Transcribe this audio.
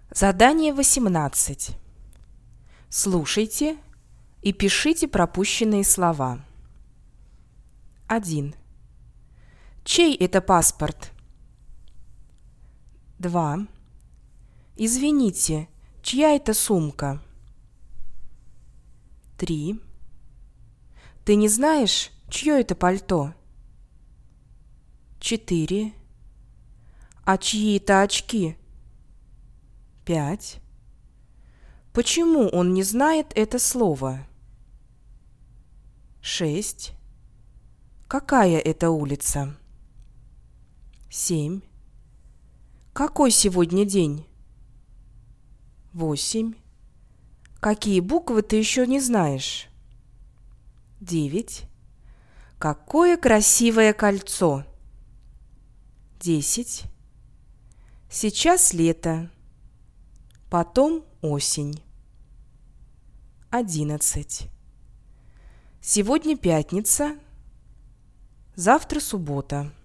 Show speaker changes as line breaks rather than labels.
Задание 18. Слушайте и пишите пропущенные слова. 1. Чей это паспорт? 2. Извините, чья это сумка? 3. Ты не знаешь, чье это пальто? 4. А чьи это очки? 5. Почему он не знает это слово? 6. Какая это улица? 7. Какой сегодня день? 8. Какие буквы ты еще не знаешь? 9. Какое красивое кольцо? 10. Сейчас лето, потом осень. 11. Сегодня пятница, завтра суббота.